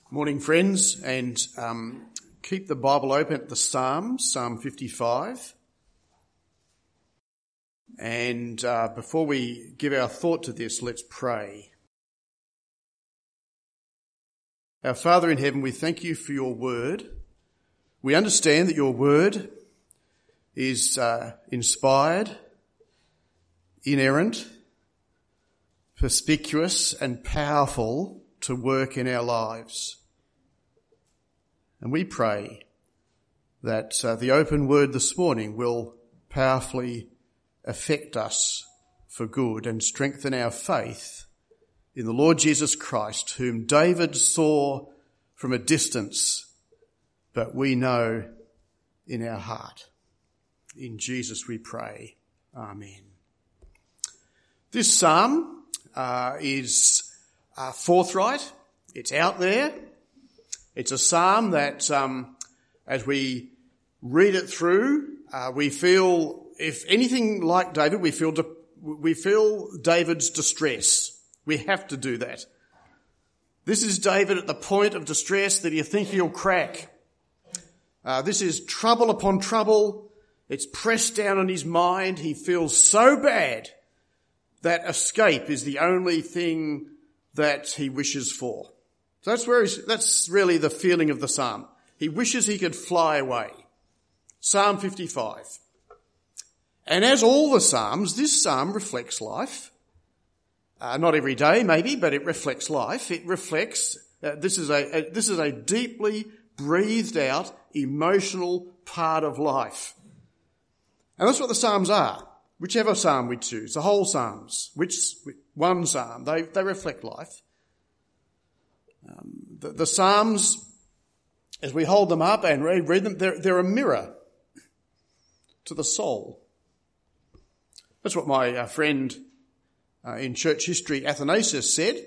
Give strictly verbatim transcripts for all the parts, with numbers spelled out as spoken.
Morning, friends, and um, keep the Bible open at the Psalms, Psalm fifty-five. And uh, before we give our thought to this, let's pray. Our Father in heaven, we thank you for your word. We understand that your word is uh, inspired, inerrant, perspicuous and powerful to work in our lives. And we pray that uh, the open word this morning will powerfully affect us for good and strengthen our faith in the Lord Jesus Christ, whom David saw from a distance, but we know in our heart. In Jesus we pray. Amen. This psalm uh, is Uh, forthright. It's out there. It's a psalm that, um, as we read it through, uh, we feel, if anything like David, we feel de- we feel David's distress. We have to do that. This is David at the point of distress that you think he'll crack. Uh, this is trouble upon trouble. It's pressed down on his mind. He feels so bad that escape is the only thing that he wishes for. So that's where he's, that's really the feeling of the psalm. He wishes he could fly away. Psalm fifty-five. And as all the psalms, this psalm reflects life. Uh, not every day, maybe, but it reflects life. It reflects, uh, this is a, a, this is a deeply breathed out, emotional part of life. And that's what the psalms are. Whichever psalm we choose, the whole psalms, which one psalm, they, they reflect life. Um, the, the psalms, as we hold them up and read, read them, they're, they're a mirror to the soul. That's what my uh, friend uh, in church history, Athanasius, said.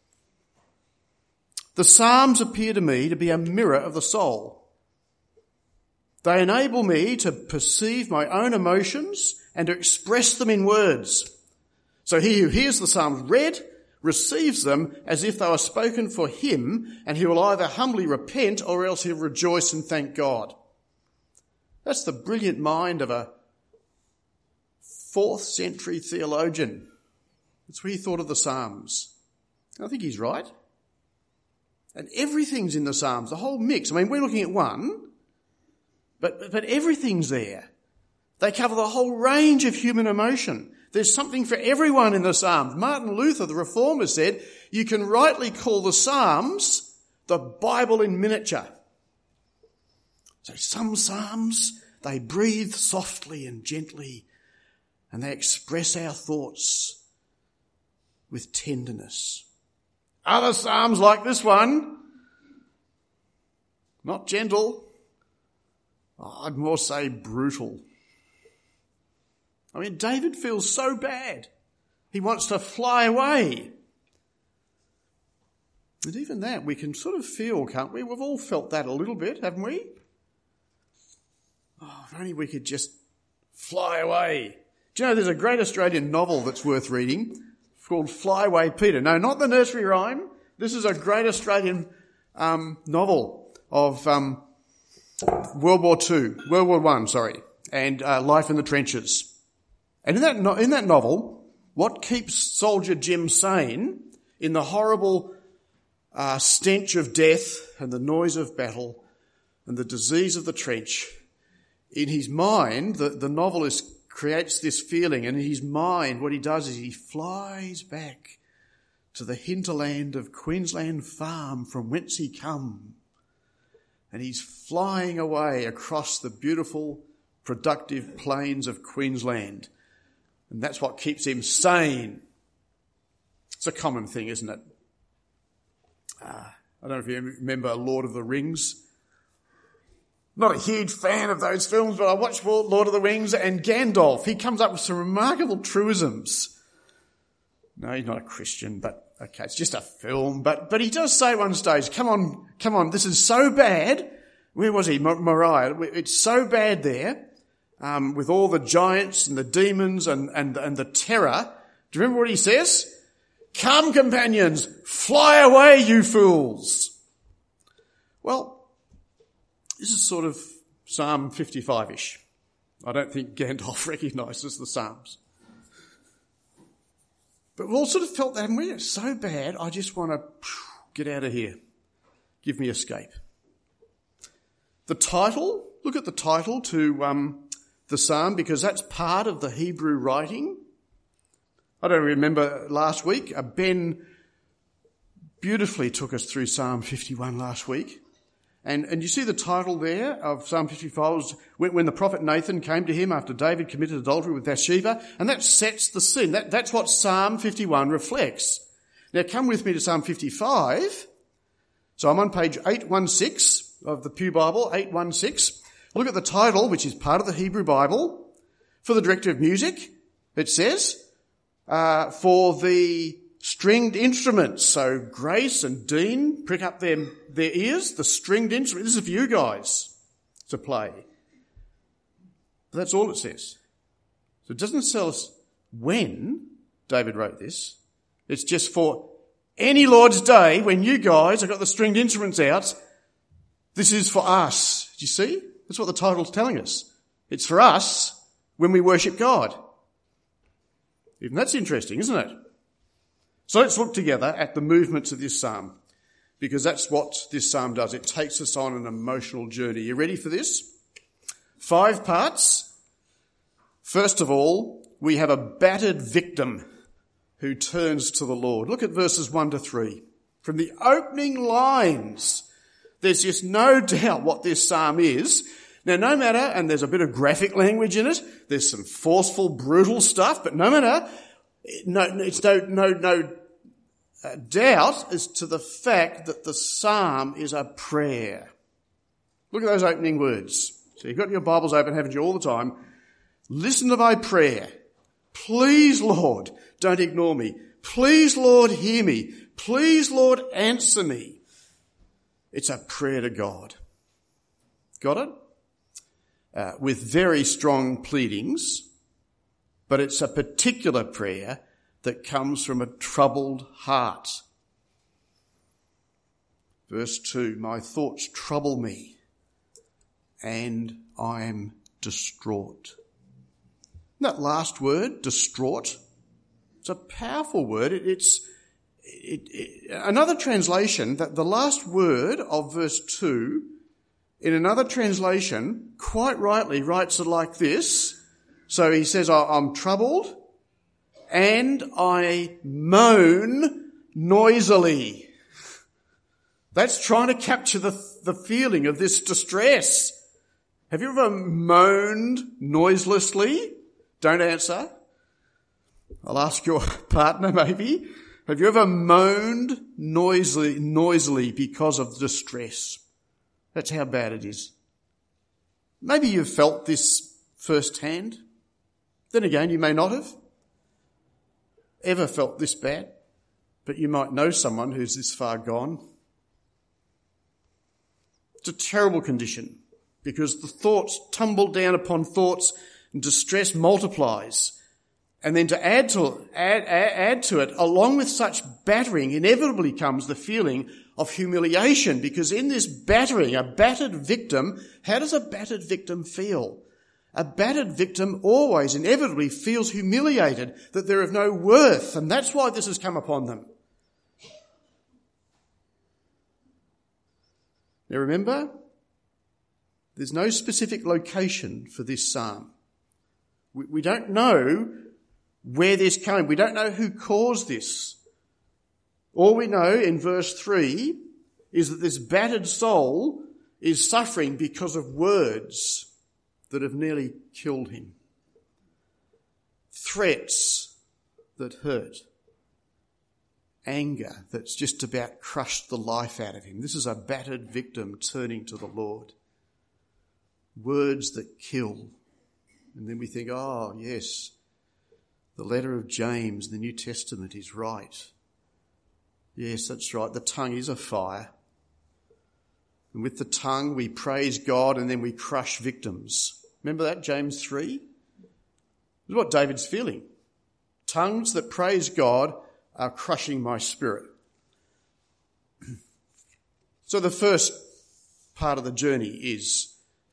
The psalms appear to me to be a mirror of the soul. They enable me to perceive my own emotions and to express them in words. So he who hears the psalms read receives them as if they were spoken for him, and he will either humbly repent or else he'll rejoice and thank God. That's the brilliant mind of a fourth century theologian. That's what he thought of the psalms. I think he's right. And everything's in the psalms, the whole mix. I mean, we're looking at one, but, but everything's there. They cover the whole range of human emotion. There's something for everyone in the Psalms. Martin Luther, the reformer, said, you can rightly call the Psalms the Bible in miniature. So some Psalms, they breathe softly and gently, and they express our thoughts with tenderness. Other Psalms like this one, not gentle, I'd more say brutal. I mean, David feels so bad. He wants to fly away. And even that, we can sort of feel, can't we? We've all felt that a little bit, haven't we? Oh, if only we could just fly away. Do you know there's a great Australian novel that's worth reading called Fly Away Peter? No, not the nursery rhyme. This is a great Australian um, novel of um, World War Two, World War One, sorry, and uh, life in the trenches. And in that, no- in that novel, what keeps Soldier Jim sane in the horrible uh, stench of death and the noise of battle and the disease of the trench, in his mind, the, the novelist creates this feeling, and in his mind what he does is he flies back to the hinterland of Queensland Farm from whence he come. And he's flying away across the beautiful, productive plains of Queensland. And that's what keeps him sane. It's a common thing, isn't it? Uh, I don't know if you remember Lord of the Rings. Not a huge fan of those films, but I watched Lord of the Rings, and Gandalf, he comes up with some remarkable truisms. No, he's not a Christian, but okay, it's just a film. But but he does say at one stage, come on, come on, this is so bad. Where was he? Moriah. It's so bad there. Um, with all the giants and the demons and, and, and the terror. Do you remember what he says? Come, companions, fly away, you fools. Well, this is sort of Psalm fifty-five-ish. I don't think Gandalf recognises the Psalms. But we've all sort of felt that, and when it's so bad, I just want to get out of here. Give me escape. The title, look at the title to um, the psalm, because that's part of the Hebrew writing. I don't remember last week, uh, Ben beautifully took us through Psalm fifty-one last week. And, and you see the title there of Psalm fifty-five was when, when the prophet Nathan came to him after David committed adultery with Bathsheba, and that sets the scene. That, that's what Psalm fifty-one reflects. Now come with me to Psalm fifty-five. So I'm on page eight sixteen of the Pew Bible, eight sixteen. Look at the title, which is part of the Hebrew Bible. For the director of music, it says, uh, for the stringed instruments. So Grace and Dean prick up their, their ears, the stringed instruments. This is for you guys to play. But that's all it says. So it doesn't tell us when David wrote this. It's just for any Lord's Day when you guys have got the stringed instruments out. This is for us. Do you see? That's what the title's telling us. It's for us when we worship God. Even that's interesting, isn't it? So let's look together at the movements of this psalm, because that's what this psalm does. It takes us on an emotional journey. You ready for this? Five parts. First of all, we have a battered victim who turns to the Lord. Look at verses one to three. From the opening lines, there's just no doubt what this psalm is. Now, no matter, and there's a bit of graphic language in it, there's some forceful, brutal stuff, but no matter, no, it's no, no, no uh, doubt as to the fact that the psalm is a prayer. Look at those opening words. So you've got your Bibles open, haven't you, all the time? Listen to my prayer. Please, Lord, don't ignore me. Please, Lord, hear me. Please, Lord, answer me. It's a prayer to God. Got it? Uh, with very strong pleadings, but it's a particular prayer that comes from a troubled heart. Verse two, my thoughts trouble me and I am distraught. That last word, distraught, it's a powerful word. It, it's it, it, another translation, that the last word of verse two, in another translation, quite rightly writes it like this. So he says, I'm troubled and I moan noisily. That's trying to capture the, the feeling of this distress. Have you ever moaned noiselessly? Don't answer. I'll ask your partner maybe. Have you ever moaned noisily, noisily because of distress? That's how bad it is. Maybe you've felt this firsthand. Then again, you may not have ever felt this bad, but you might know someone who's this far gone. It's a terrible condition because the thoughts tumble down upon thoughts and distress multiplies. And then to add to, add, add, add to it, along with such battering, inevitably comes the feeling of humiliation, because in this battering, a battered victim, how does a battered victim feel? A battered victim always inevitably feels humiliated, that they're of no worth, and that's why this has come upon them. Now remember, there's no specific location for this psalm. We, we don't know where this came. We don't know who caused this. All we know in verse three is that this battered soul is suffering because of words that have nearly killed him. Threats that hurt. Anger that's just about crushed the life out of him. This is a battered victim turning to the Lord. Words that kill. And then we think, oh yes, the letter of James, the New Testament, is right. Yes, that's right. The tongue is a fire. And with the tongue we praise God and then we crush victims. Remember that, James three? This is what David's feeling. Tongues that praise God are crushing my spirit. So the first part of the journey is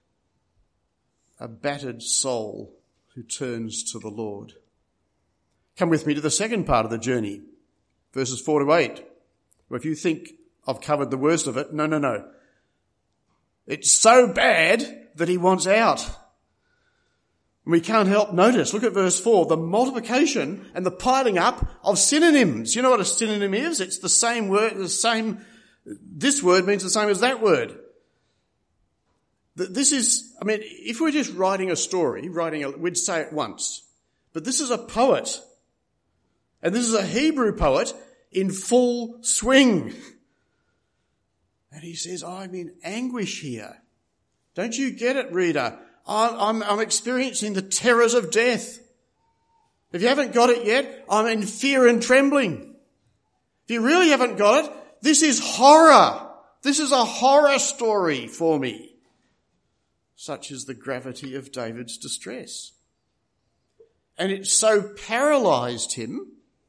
a battered soul who turns to the Lord. Come with me to the second part of the journey, verses four to eight. Well, if you think I've covered the worst of it, no, no, no. It's so bad that he wants out. We can't help notice. Look at verse four, the multiplication and the piling up of synonyms. You know what a synonym is? It's the same word, the same, this word means the same as that word. This is, I mean, if we're just writing a story, writing a, we'd say it once. But this is a poet. And this is a Hebrew poet in full swing. And he says, I'm in anguish here. Don't you get it, reader? I'm, I'm experiencing the terrors of death. If you haven't got it yet, I'm in fear and trembling. If you really haven't got it, this is horror. This is a horror story for me. Such is the gravity of David's distress. And it so paralyzed him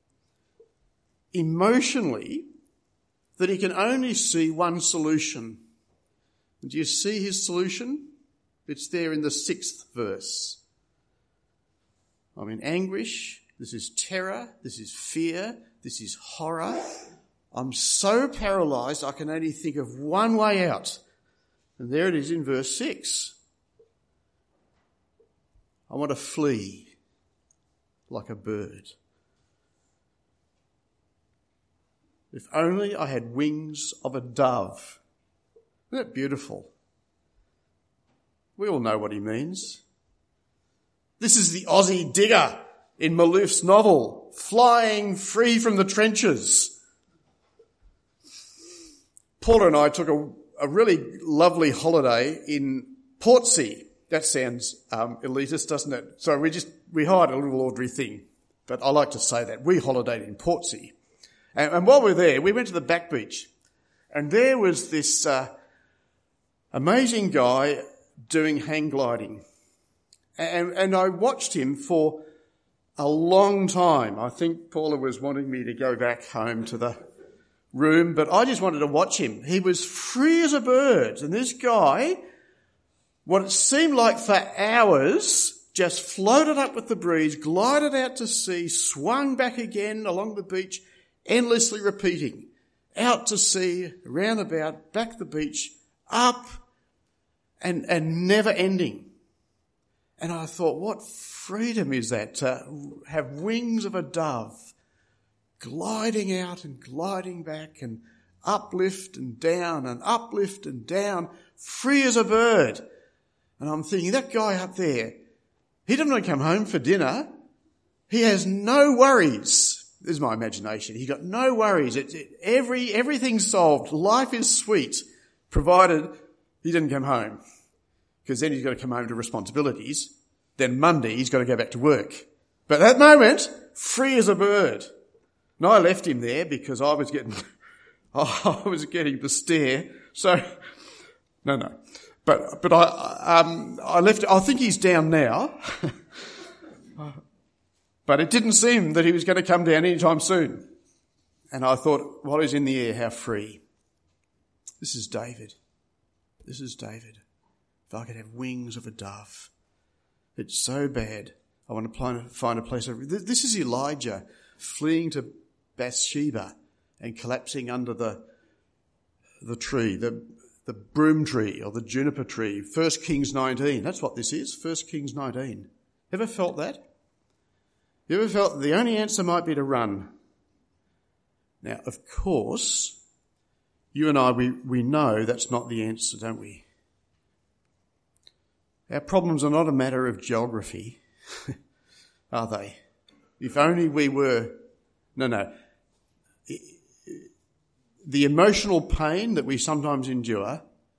emotionally that he can only see one solution. And do you see his solution? It's there in the sixth verse. I'm in anguish. This is terror. This is fear. This is horror. I'm so paralyzed I can only think of one way out. And there it is in verse six. I want to flee like a bird. If only I had wings of a dove. Isn't that beautiful? We all know what he means. This is the Aussie digger in Malouf's novel, flying free from the trenches. Paula and I took a, a really lovely holiday in Portsea. That sounds um, elitist, doesn't it? So we just, we hired a little Audrey thing. But I like to say that. We holidayed in Portsea. And, and while we were there, we went to the back beach. And there was this uh, amazing guy doing hang gliding. And, and I watched him for a long time. I think Paula was wanting me to go back home to the room, but I just wanted to watch him. He was free as a bird. And this guy, what it seemed like for hours, just floated up with the breeze, glided out to sea, swung back again along the beach, endlessly repeating. Out to sea, round about, back the beach, up, and, and never ending. And I thought, what freedom is that to have wings of a dove, gliding out and gliding back and uplift and down and uplift and down, free as a bird. And I'm thinking, that guy up there, he doesn't want to come home for dinner. He has no worries. This is my imagination. He's got no worries. It's it, every everything's solved. Life is sweet, provided he didn't come home. Because then he's got to come home to responsibilities. Then Monday he's got to go back to work. But at that moment, free as a bird. And I left him there because I was getting, I was getting the stare. So, no, no. But, but I, um, I left, I think he's down now. But it didn't seem that he was going to come down anytime soon. And I thought, while he's in the air, how free. This is David. This is David. If I could have wings of a dove. It's so bad. I want to find a place of... This is Elijah fleeing to Bathsheba and collapsing under the the tree, the the broom tree or the juniper tree. First Kings nineteen. That's what this is. First Kings nineteen. Ever felt that? You ever felt the only answer might be to run? Now, of course, you and I, we, we know that's not the answer, don't we? Our problems are not a matter of geography, are they? If only we were... No, no. The emotional pain that we sometimes endure,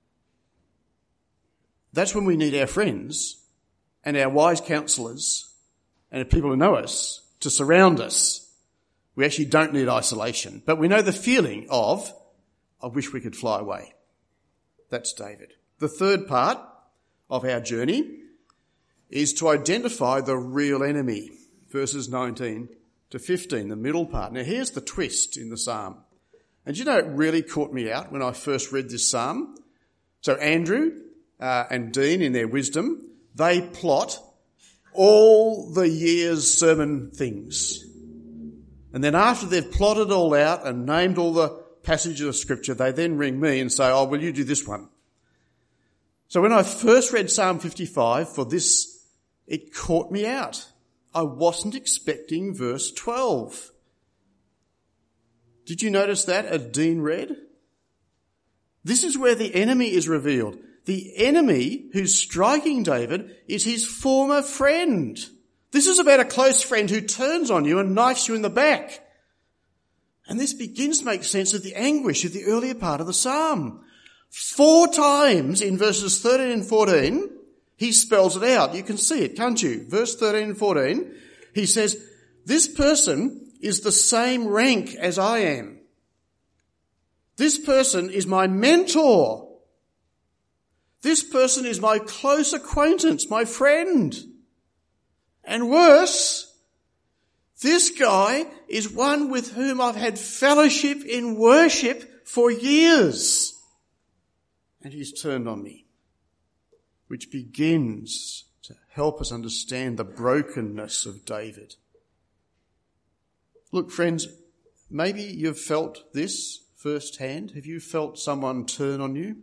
that's when we need our friends and our wise counsellors and the people who know us to surround us. We actually don't need isolation, but we know the feeling of, I wish we could fly away. That's David. The third part of our journey is to identify the real enemy. Verses nineteen to fifteen, the middle part. Now here's the twist in the psalm. And you know, it really caught me out when I first read this psalm. So Andrew uh, and Dean, in their wisdom, they plot all the year's sermon things. And then after they've plotted all out and named all the passages of Scripture, they then ring me and say, oh, will you do this one? So when I first read Psalm fifty-five for this, it caught me out. I wasn't expecting verse twelve. Did you notice that as Dean read? This is where the enemy is revealed. The enemy who's striking David is his former friend. This is about a close friend who turns on you and knifes you in the back. And this begins to make sense of the anguish of the earlier part of the psalm. Four times in verses thirteen and fourteen, he spells it out. You can see it, can't you? Verse thirteen and fourteen, he says, this person is the same rank as I am. This person is my mentor. This person is my close acquaintance, my friend. And worse, this guy is one with whom I've had fellowship in worship for years. And he's turned on me, which begins to help us understand the brokenness of David. Look, friends, maybe you've felt this firsthand. Have you felt someone turn on you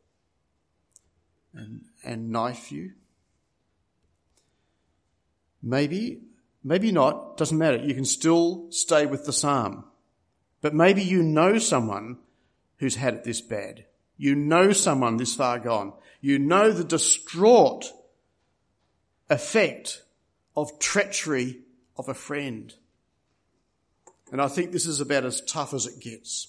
and, and knife you? Maybe, maybe not, doesn't matter. You can still stay with the psalm. But maybe you know someone who's had it this bad. You know someone this far gone. You know the distraught effect of treachery of a friend. And I think this is about as tough as it gets.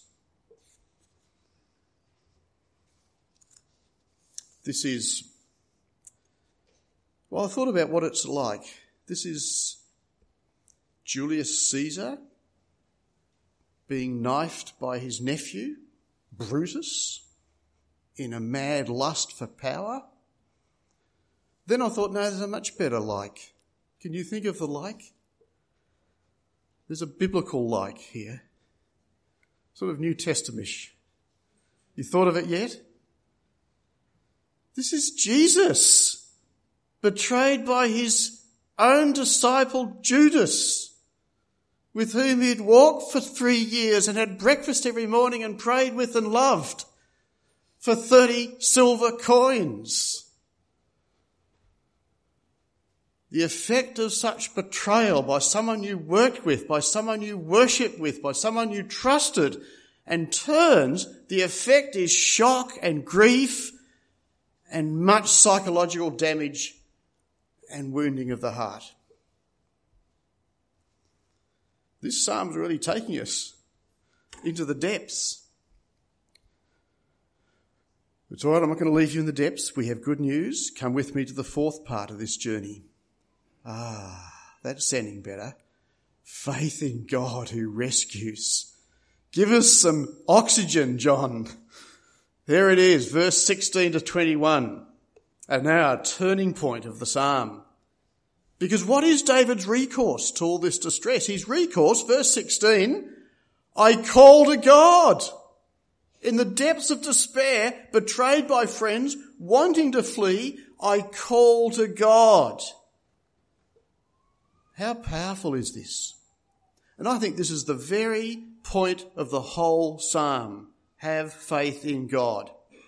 This is, well, I thought about what it's like. This is Julius Caesar being knifed by his nephew, Brutus, in a mad lust for power. Then I thought, no, there's a much better like. Can you think of the like? There's a biblical like here. Sort of New Testamish. You thought of it yet? This is Jesus, betrayed by his own disciple Judas, with whom he'd walked for three years and had breakfast every morning and prayed with and loved for thirty silver coins. The effect of such betrayal by someone you worked with, by someone you worshipped with, by someone you trusted, and turns, the effect is shock and grief and much psychological damage and wounding of the heart. This psalm's really taking us into the depths. It's all right, I'm not going to leave you in the depths. We have good news. Come with me to the fourth part of this journey. Ah, that's sounding better. Faith in God who rescues. Give us some oxygen, John. There it is, verse sixteen to twenty-one. And now a turning point of the psalm. Because what is David's recourse to all this distress? His recourse, verse sixteen, I call to God. In the depths of despair, betrayed by friends, wanting to flee, I call to God. How powerful is this? And I think this is the very point of the whole psalm. Have faith in God.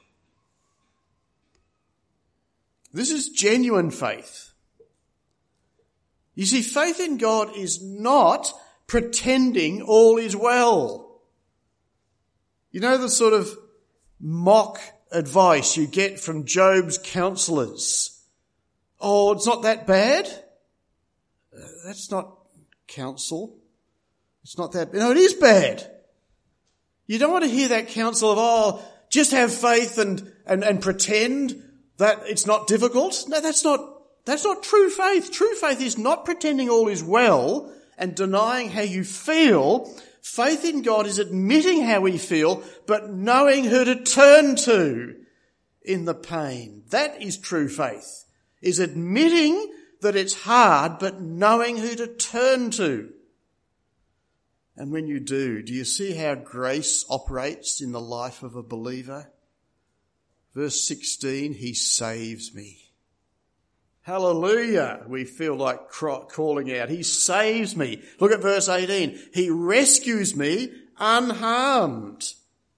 This is genuine faith. You see, faith in God is not pretending all is well. You know the sort of mock advice you get from Job's counsellors. Oh, it's not that bad? Uh, that's not counsel. It's not that bad. No, it is bad. You don't want to hear that counsel of, oh, just have faith and, and, and pretend that it's not difficult. No, that's not, that's not true faith. True faith is not pretending all is well and denying how you feel. Faith in God is admitting how we feel, but knowing who to turn to in the pain. That is true faith, is admitting that it's hard, but knowing who to turn to. And when you do, do you see how grace operates in the life of a believer? Verse sixteen, he saves me. Hallelujah, we feel like calling out. He saves me. Look at verse eighteen. He rescues me unharmed.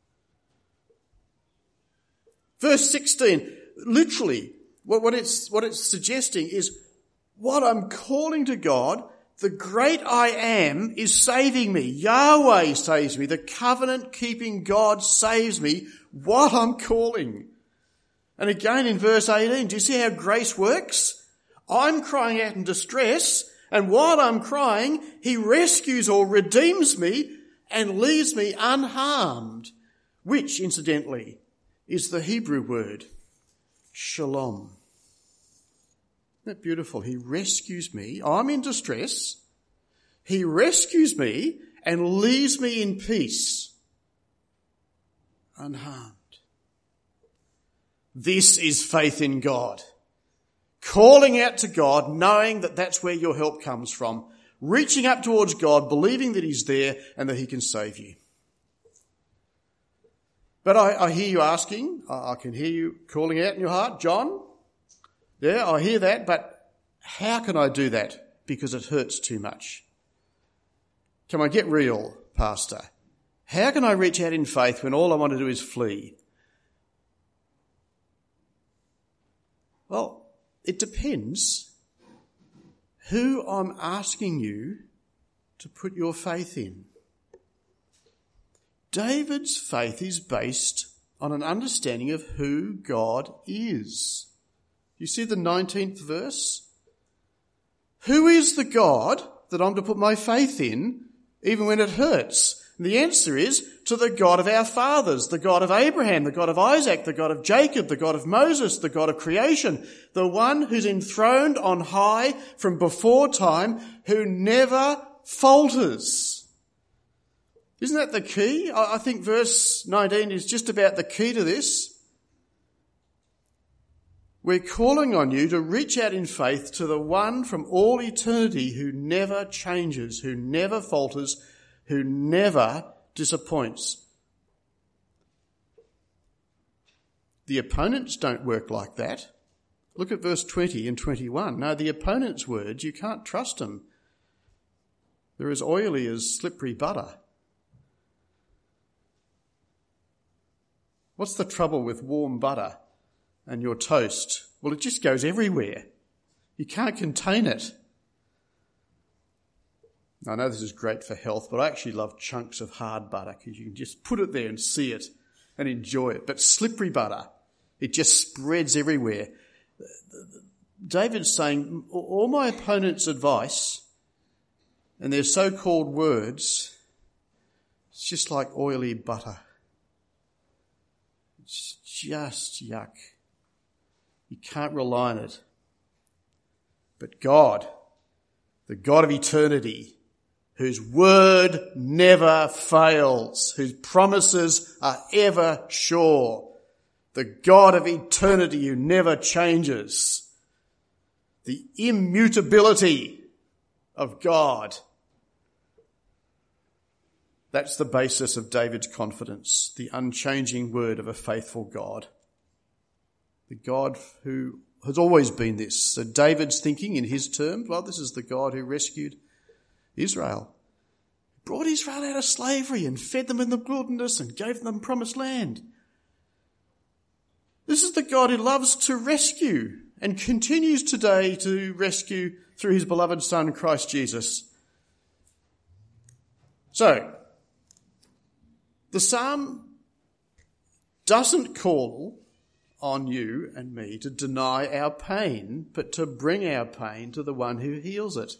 Verse sixteen, literally, what it's, what it's suggesting is what I'm calling to God, the great I am is saving me. Yahweh saves me. The covenant-keeping God saves me what I'm calling. And again in verse eighteen, do you see how grace works? I'm crying out in distress, and while I'm crying, he rescues or redeems me and leaves me unharmed, which, incidentally, is the Hebrew word shalom. Isn't that beautiful? He rescues me. I'm in distress. He rescues me and leaves me in peace, unharmed. This is faith in God. Calling out to God, knowing that that's where your help comes from. Reaching up towards God, believing that he's there and that he can save you. But I, I hear you asking, I, I can hear you calling out in your heart, John, yeah, I hear that, but how can I do that? Because it hurts too much. Can I get real, Pastor? How can I reach out in faith when all I want to do is flee? Well, it depends who I'm asking you to put your faith in. David's faith is based on an understanding of who God is. You see the nineteenth verse? Who is the God that I'm to put my faith in, even when it hurts? And the answer is to the God of our fathers, the God of Abraham, the God of Isaac, the God of Jacob, the God of Moses, the God of creation, the one who's enthroned on high from before time, who never falters. Isn't that the key? I think verse nineteen is just about the key to this. We're calling on you to reach out in faith to the one from all eternity who never changes, who never falters, who never disappoints. The opponents don't work like that. Look at verse twenty and twenty-one. No, the opponent's words, you can't trust them. They're as oily as slippery butter. What's the trouble with warm butter and your toast? Well, it just goes everywhere. You can't contain it. I know this is great for health, but I actually love chunks of hard butter because you can just put it there and see it and enjoy it. But slippery butter, it just spreads everywhere. David's saying, all my opponent's advice and their so-called words, it's just like oily butter. It's just yuck. You can't rely on it. But God, the God of eternity, whose word never fails, whose promises are ever sure, the God of eternity who never changes, the immutability of God. That's the basis of David's confidence, the unchanging word of a faithful God. The God who has always been this. So David's thinking in his terms, well, this is the God who rescued Israel. Brought Israel out of slavery and fed them in the wilderness and gave them promised land. This is the God who loves to rescue and continues today to rescue through his beloved Son, Christ Jesus. So, the psalm doesn't call on you and me to deny our pain, but to bring our pain to the one who heals it.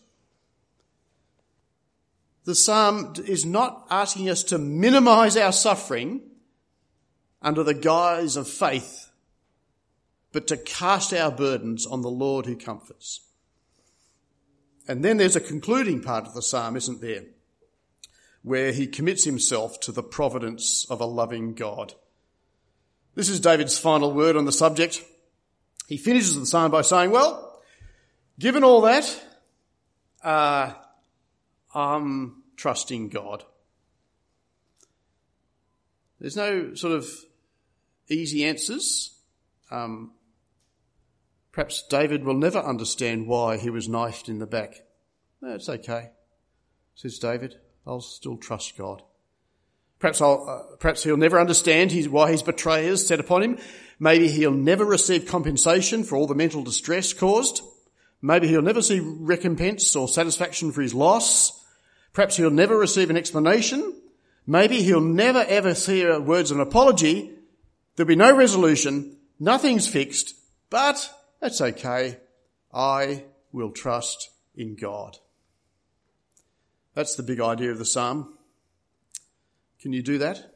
The psalm is not asking us to minimize our suffering under the guise of faith, but to cast our burdens on the Lord who comforts. And then there's a concluding part of the psalm, isn't there, where he commits himself to the providence of a loving God. This is David's final word on the subject. He finishes the psalm by saying, well, given all that, uh, I'm trusting God. There's no sort of easy answers. um, perhaps David will never understand why he was knifed in the back. No, it's okay, says David. I'll still trust God. Perhaps I'll, uh, perhaps he'll never understand his, why his betrayers set upon him. Maybe he'll never receive compensation for all the mental distress caused. Maybe he'll never see recompense or satisfaction for his loss. Perhaps he'll never receive an explanation. Maybe he'll never ever hear words of an apology. There'll be no resolution. Nothing's fixed. But that's okay. I will trust in God. That's the big idea of the psalm. Can you do that?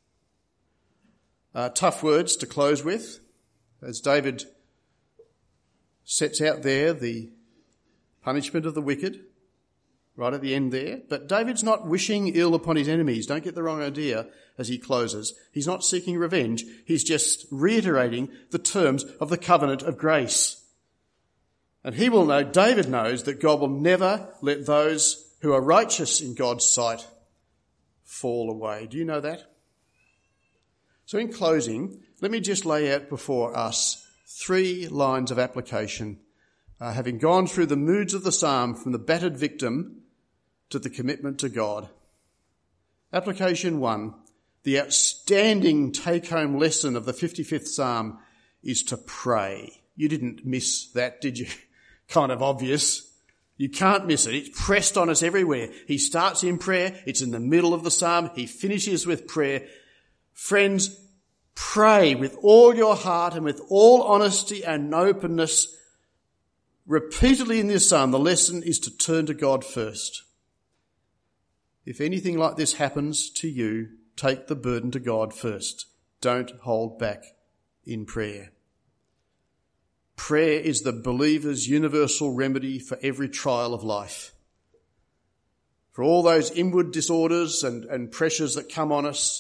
Uh, tough words to close with, as David sets out there the punishment of the wicked, right at the end there. But David's not wishing ill upon his enemies. Don't get the wrong idea as he closes. He's not seeking revenge. He's just reiterating the terms of the covenant of grace. And he will know, David knows, that God will never let those who are righteous in God's sight fall away. Do you know that? So in closing, let me just lay out before us three lines of application, uh, having gone through the moods of the psalm from the battered victim to the commitment to God. Application one, the outstanding take-home lesson of the fifty-fifth psalm is to pray. You didn't miss that, did you? Kind of obvious. You can't miss it. It's pressed on us everywhere. He starts in prayer. It's in the middle of the psalm. He finishes with prayer. Friends, pray with all your heart and with all honesty and openness. Repeatedly in this psalm, the lesson is to turn to God first. If anything like this happens to you, take the burden to God first. Don't hold back in prayer. Prayer is the believer's universal remedy for every trial of life. For all those inward disorders and, and pressures that come on us,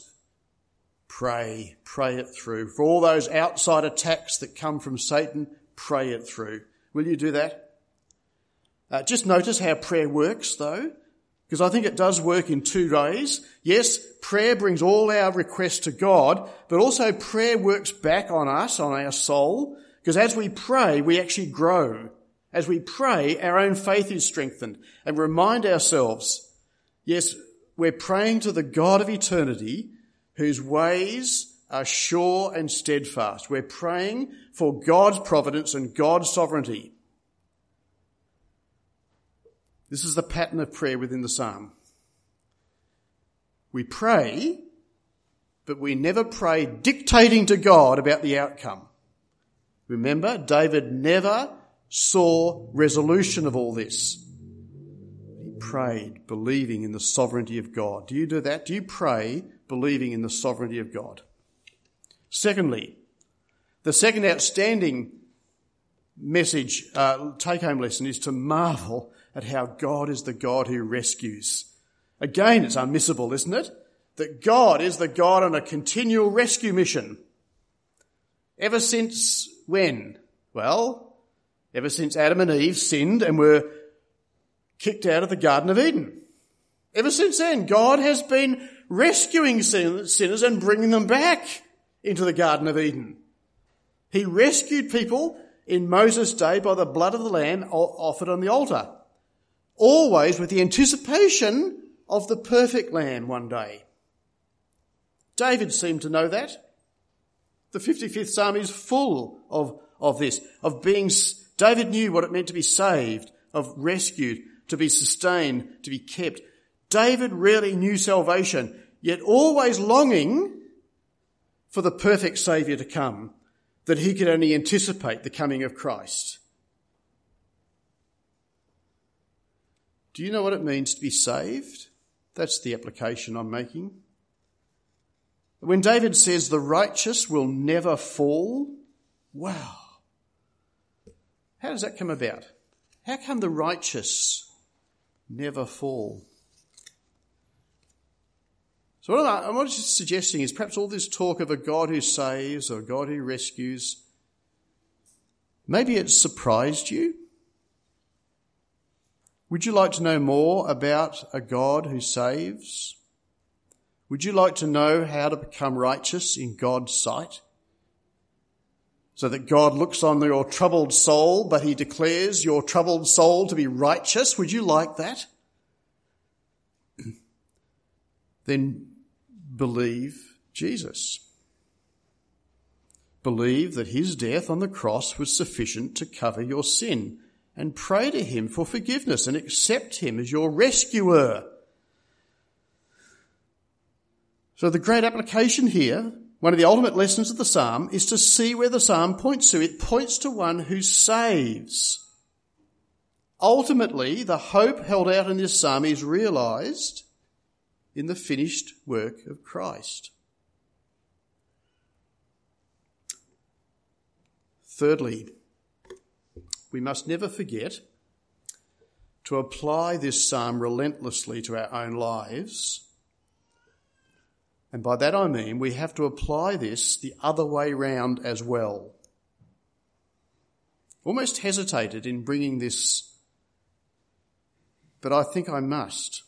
pray, pray it through. For all those outside attacks that come from Satan, pray it through. Will you do that? Uh, just notice how prayer works, though, because I think it does work in two ways. Yes, prayer brings all our requests to God, but also prayer works back on us, on our soul, because as we pray, we actually grow. As we pray, our own faith is strengthened, and remind ourselves, yes, we're praying to the God of eternity, whose ways are sure and steadfast. We're praying for God's providence and God's sovereignty. This is the pattern of prayer within the psalm. We pray, but we never pray dictating to God about the outcome. Remember, David never saw resolution of all this. He prayed, believing in the sovereignty of God. Do you do that? Do you pray, believing in the sovereignty of God? Secondly, the second outstanding message, uh, take-home lesson is to marvel at how God is the God who rescues. Again, it's unmissable, isn't it? That God is the God on a continual rescue mission. Ever since when? Well, ever since Adam and Eve sinned and were kicked out of the Garden of Eden. Ever since then, God has been rescuing sinners and bringing them back into the Garden of Eden. He rescued people in Moses' day by the blood of the lamb offered on the altar, always with the anticipation of the perfect lamb one day. David seemed to know that. The fifty-fifth Psalm is full of, of this, of being, David knew what it meant to be saved, of rescued, to be sustained, to be kept. David really knew salvation, yet always longing for the perfect Saviour to come, that he could only anticipate the coming of Christ. Do you know what it means to be saved? That's the application I'm making. When David says the righteous will never fall, wow. How does that come about? How come the righteous never fall? So what I'm, what I'm suggesting is perhaps all this talk of a God who saves or a God who rescues, maybe it surprised you. Would you like to know more about a God who saves? Would you like to know how to become righteous in God's sight? so that God looks on your troubled soul, but he declares your troubled soul to be righteous. Would you like that? Then believe Jesus. Believe that his death on the cross was sufficient to cover your sin, and pray to him for forgiveness and accept him as your rescuer. So the great application here, one of the ultimate lessons of the psalm, is to see where the psalm points to. It points to one who saves. Ultimately, the hope held out in this psalm is realised in the finished work of Christ. Thirdly, we must never forget to apply this psalm relentlessly to our own lives. And by that I mean we have to apply this the other way round as well. Almost hesitated in bringing this, but I think I must.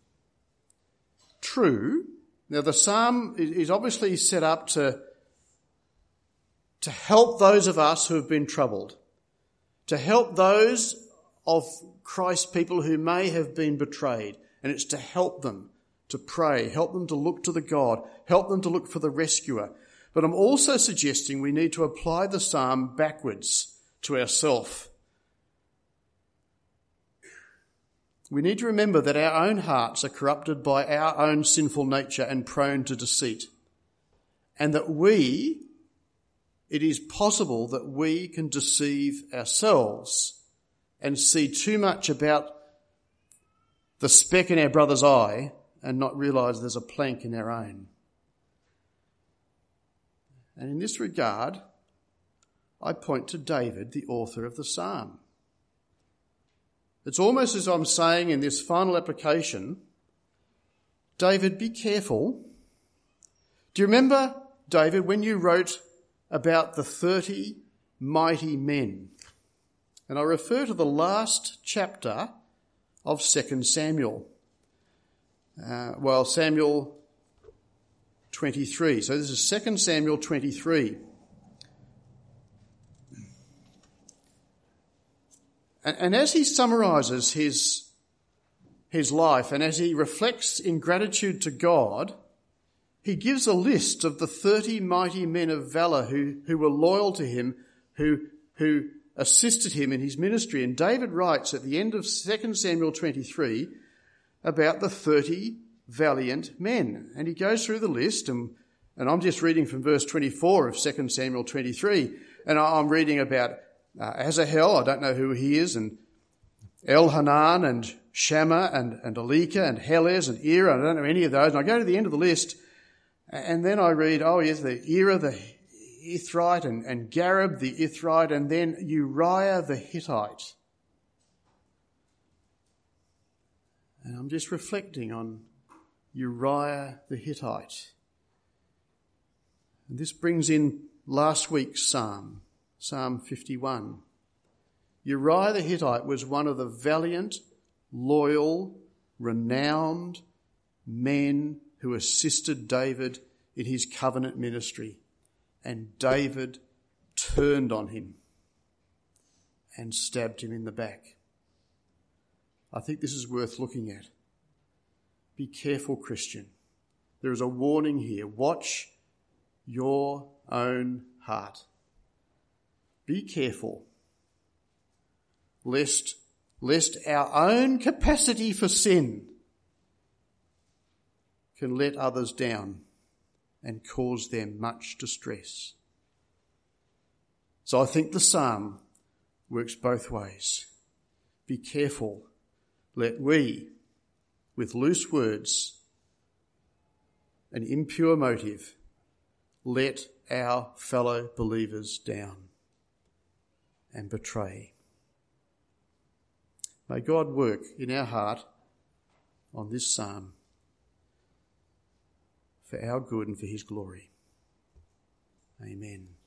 True. Now the psalm is obviously set up to, to help those of us who have been troubled, to help those of Christ's people who may have been betrayed, and it's to help them to pray, help them to look to the God, help them to look for the rescuer. But I'm also suggesting we need to apply the psalm backwards to ourselves. We need to remember that our own hearts are corrupted by our own sinful nature and prone to deceit, and that we, it is possible that we can deceive ourselves and see too much about the speck in our brother's eye and not realise there's a plank in our own. And in this regard, I point to David, the author of the psalm. It's almost as I'm saying in this final application, David, be careful. Do you remember, David, when you wrote about the thirty mighty men? And I refer to the last chapter of Second Samuel. Uh, well, Samuel twenty-three. So this is Second Samuel twenty-three. And, and as he summarises his, his life and as he reflects in gratitude to God, he gives a list of the thirty mighty men of valour who, who were loyal to him, who, who assisted him in his ministry. And David writes at the end of Second Samuel twenty-three about the thirty valiant men. And he goes through the list, and, and I'm just reading from verse twenty-four of Second Samuel twenty-three, and I'm reading about uh, Asahel, I don't know who he is, and Elhanan and Shammah and, and Elika and Helez and Ira, I don't know any of those. And I go to the end of the list, and then I read, oh yes, the Ira the Ithrite and, and Gareb the Ithrite, and then Uriah the Hittite. And I'm just reflecting on Uriah the Hittite. And this brings in last week's psalm, Psalm fifty-one. Uriah the Hittite was one of the valiant, loyal, renowned men who assisted David in his covenant ministry. And David turned on him and stabbed him in the back. I think this is worth looking at. Be careful, Christian. There is a warning here. Watch your own heart. Be careful, lest, lest our own capacity for sin can let others down and cause them much distress. So I think the psalm works both ways. Be careful, let we, with loose words, an impure motive, let our fellow believers down and betray. May God work in our heart on this psalm for our good and for his glory. Amen.